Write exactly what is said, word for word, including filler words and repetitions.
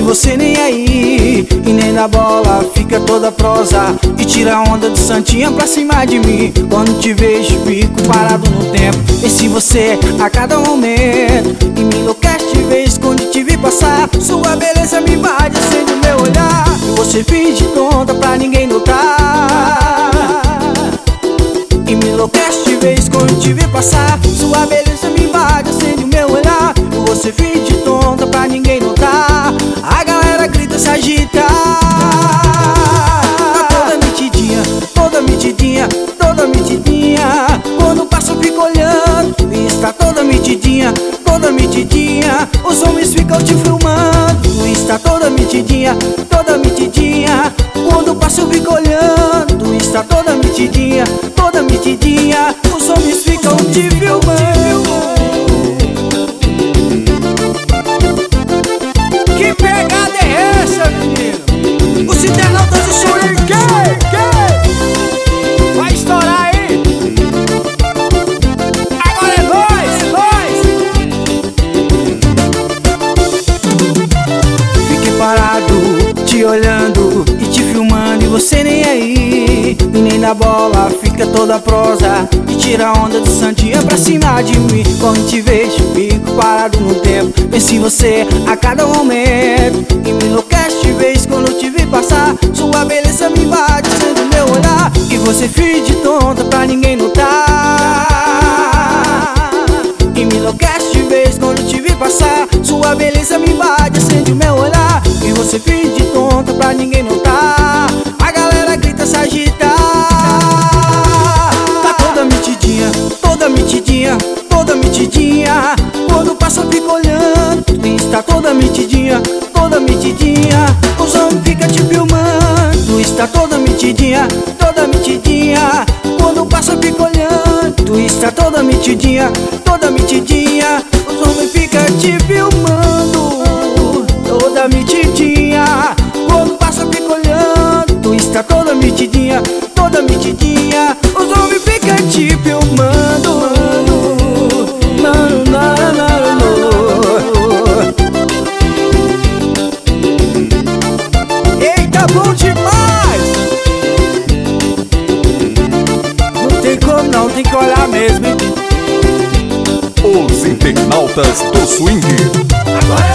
você nem aí, e nem na bola, fica toda prosa e tira a onda do santinha pra cima de mim. Quando te vejo fico parado no tempo, penso em você a cada momento e me enlouquece de vez quando te vi passar. Sua beleza me invade, acende o meu olhar, você finge tonta pra ninguém notar e me enlouquece de vez quando te vi passar. Sua beleza me invade, acende o meu olhar, você finge tonta pra ninguém notar. A galera grita, se agita. Tá toda metidinha, toda metidinha, toda metidinha. Quando passa eu fico olhando e está toda metidinha, toda metidinha. Os homens ficam te filmando, está toda metidinha, toda metidinha. Quando passa eu fico olhando, está toda metidinha, toda metidinha. Os homens ficam te filmando. Que pegada é essa, menino? Os internautas do Swing, que, que? Vai estourar aí. Agora é nós, nós. Fiquei parado, te olhando e te filmando, e você nem aí, e nem na bola, fica toda prosa e tira a onda do santinha pra cima de mim. Quando te vejo fico parado no tempo, penso em você a cada momento e me enlouquece de vez quando te vi passar. Sua beleza me invade, acende o meu olhar, e você finge tonta pra ninguém notar e me enlouquece de vez quando te vi passar. Sua beleza me invade, acende o meu olhar, e você finge tonta pra ninguém notar. A galera grita, se agita. Tá toda metidinha, toda metidinha, toda metidinha. Quando passa eu fico olhando, está toda metidinha, toda metidinha. Os homens ficam te filmando, está toda metidinha, toda metidinha. Quando passa eu fico olhando, está toda metidinha, toda metidinha. Os homens ficam te filmando, toda metidinha. Quando passa eu fico olhando, está toda metidinha, toda metidinha. Os homens ficam te filmando. Não, não, não, não. Eita, bom demais! Não tem como não, tem que olhar mesmo, hein? Os internautas do Swing. Agora